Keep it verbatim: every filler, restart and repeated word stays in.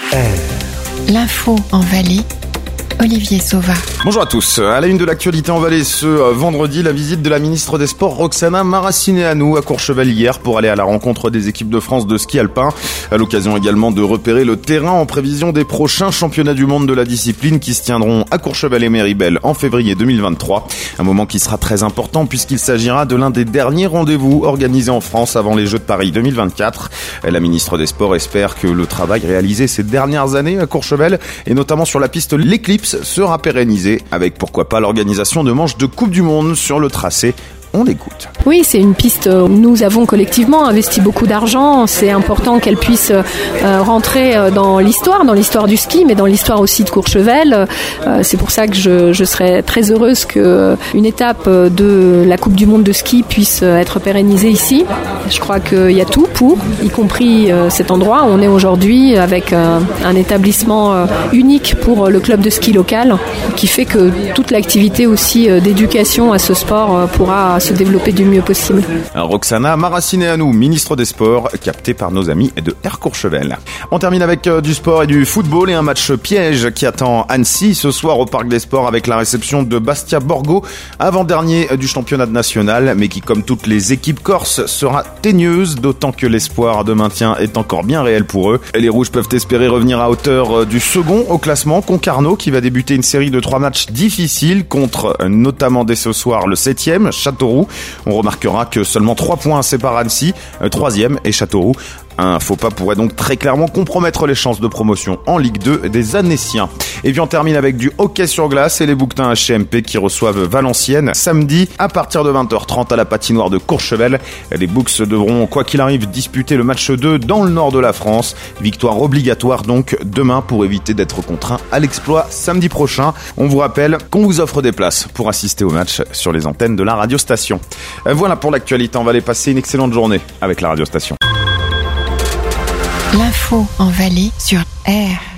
R. L'info en Valais, Olivier Sauva. Bonjour à tous. À la une de l'actualité en Valais ce vendredi, la visite de la ministre des Sports Roxana Maracineanu à Courchevel hier pour aller à la rencontre des équipes de France de ski alpin. À l'occasion également de repérer le terrain en prévision des prochains championnats du monde de la discipline qui se tiendront à Courchevel et Méribel en février deux mille vingt-trois. Un moment qui sera très important puisqu'il s'agira de l'un des derniers rendez-vous organisés en France avant les Jeux de Paris deux mille vingt-quatre. La ministre des Sports espère que le travail réalisé ces dernières années à Courchevel et notamment sur la piste L'Éclipse sera pérennisé avec pourquoi pas l'organisation de manches de Coupe du Monde sur le tracé. On l'écoute. Oui, c'est une piste où nous avons collectivement investi beaucoup d'argent. C'est important qu'elle puisse euh, rentrer dans l'histoire, dans l'histoire du ski, mais dans l'histoire aussi de Courchevel. Euh, c'est pour ça que je, je serais très heureuse qu'une étape de la Coupe du Monde de ski puisse être pérennisée ici. Je crois qu'il y a tout pour, y compris euh, cet endroit où on est aujourd'hui avec euh, un établissement euh, unique pour le club de ski local qui fait que toute l'activité aussi euh, d'éducation à ce sport euh, pourra se développer du mieux possible. Roxana Maracineanu, ministre des Sports, captée par nos amis de Air Courchevel. On termine avec du sport et du football et un match piège qui attend Annecy ce soir au Parc des Sports avec la réception de Bastia Borgo, avant-dernier du championnat national, mais qui, comme toutes les équipes corses, sera teigneuse, d'autant que l'espoir de maintien est encore bien réel pour eux. Les Rouges peuvent espérer revenir à hauteur du second au classement, Concarneau, qui va débuter une série de trois matchs difficiles contre notamment dès ce soir le septième, Châteauroux. On remarquera que seulement trois points séparent Annecy, troisième et Châteauroux. Un faux pas pourrait donc très clairement compromettre les chances de promotion en Ligue deux des Annéciens. Et puis on termine avec du hockey sur glace et les Bouquetins H M P qui reçoivent Valenciennes samedi à partir de vingt heures trente à la patinoire de Courchevel. Les Boucs devront, quoi qu'il arrive, disputer le match deux dans le nord de la France. Victoire obligatoire donc demain pour éviter d'être contraint à l'exploit samedi prochain. On vous rappelle qu'on vous offre des places pour assister au match sur les antennes de la radiostation. Voilà pour l'actualité, on va aller passer une excellente journée avec la radiostation. L'info en Valais sur R.